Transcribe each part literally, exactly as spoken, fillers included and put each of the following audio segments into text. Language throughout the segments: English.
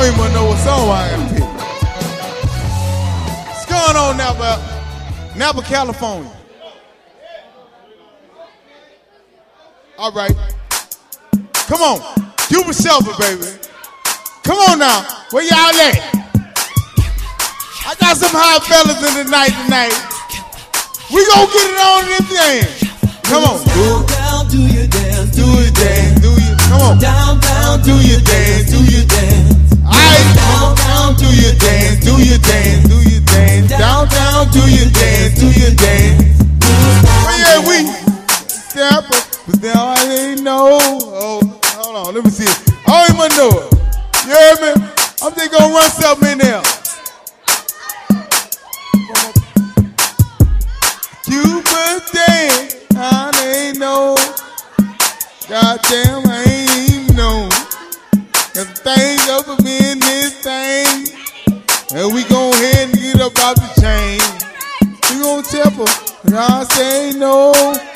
don't even know what song I gotta pick. What's going on, Napa? Napa, California. All right. Come on. Cuban Shelby, baby. Come on now. Where y'all at? I got some hot fellas in the night tonight. We gon' get it on in this thing. Come on. Down, down, do your dance, Do your dance, do your, come on. down, down, do your dance, do your dance. Alright. Down, down, Do your dance, do your dance, do your dance. Down, down, do your dance, do your dance. Where yeah, we step up, but now I ain't know. Oh, hold on, let me see. I don't even know it. You heard me? I'm just gonna run something in there. Cuban dance, I ain't know. Goddamn, I ain't even know. Cause things up for me in this thing. And we gon' ahead and get up out the chain. We gon' tip her, and I say no.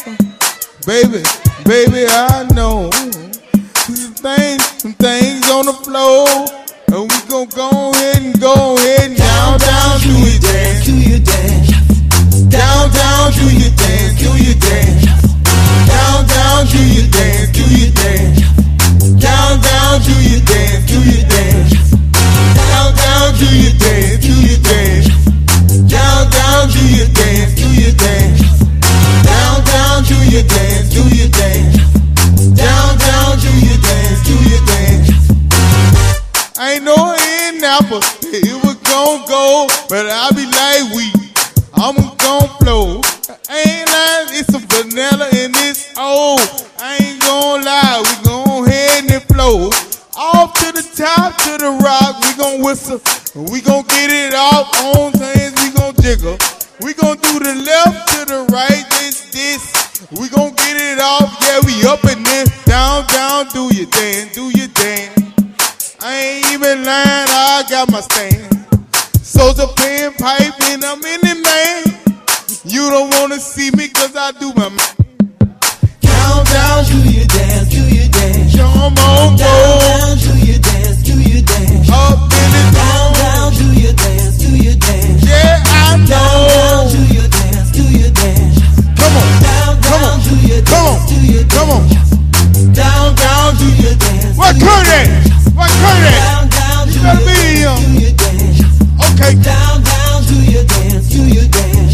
Baby, baby, I know. Some things, some things on the floor. And we gon' go ahead and go ahead and down, down, do your dance. Do your dance. Down, down, do your dance, do your dance. Down, down, do your dance, do your dance. Down, down, do your dance, do your dance. Down, down, do your dance, do your dance. Down, down, do your dance, do your dance. Down, down, do your dance, do your dance. Down, down, do your dance, do your dance. I ain't no in Napa, it was gon' go, but I be like we, I'm gon' flow. I ain't lying, it's some vanilla in this old. I ain't gon' lie, we gon' head and flow. Off to the top, to the rock, we gon' whistle. We gon' get it off on things, we gon' jiggle. We gon' do the left to the right, this, this. We gon' get it off, yeah, we up in this. Down, down, do your dance, do your dance. I ain't even lying, I got my stand. Soldier pen pipe and I'm in it, man. You don't wanna see me cause I do my man. Down, down, do your dance, do your dance. Come on, Down, go. down, do your dance, do your dance. Up in it, Down, down, do your dance, do your dance. yeah, I Down, down, know. do your dance, do your dance. Come on, Down, come down, on, do your come on, dance, do your dance. come on. Down, down, do your dance. What do your Kurt at? dance. What Kurt at? Down, down, do You better your be dance, here. do your dance. Okay, Down, down, do your dance, do your dance.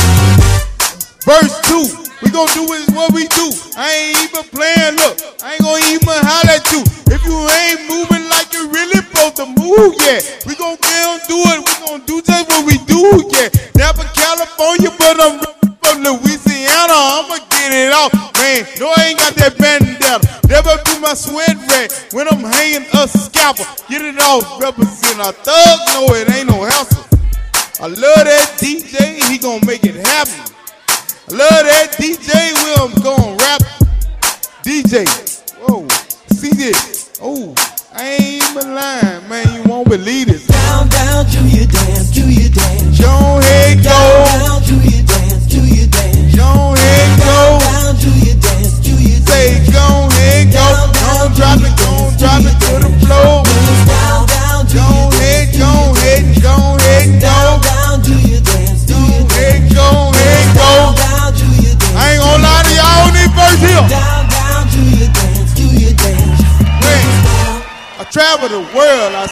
verse two. We gon' do is what we do. I ain't even playing, look. I ain't gonna even holler at you. If you ain't moving like you really supposed to move, yeah. We gon' get on do it. We gon' do just what we do, yeah. Napa, California, but I'm from Louisiana. I'ma get it off, man. No, I ain't got that bandana. Never do my sweat red when I'm hanging a scalper. Get it off, represent a thug. No, it ain't no hassle. I love that D J, he gon' make it happen. I love that D J, Will, I'm gon' rap. D J, whoa, see this. Oh, I ain't even lying, man, you won't believe this. Down, down, do your dance, do your dance. Go ahead, go. Down, down, do your dance, do your dance. Go ahead, go. Down, do your dance, do your dance. Say, go ahead, go. Don't drop it, don't drop it to the floor. Down, down, do Go your ahead, dance, go ahead, go ahead, down, go. down, do your dance, do your Go ahead, dance. go ahead, go. Down, down, do your dance. I ain't gonna lie to y'all on this verse here. Down, down, do your dance, do your dance. Man, I travel the world. I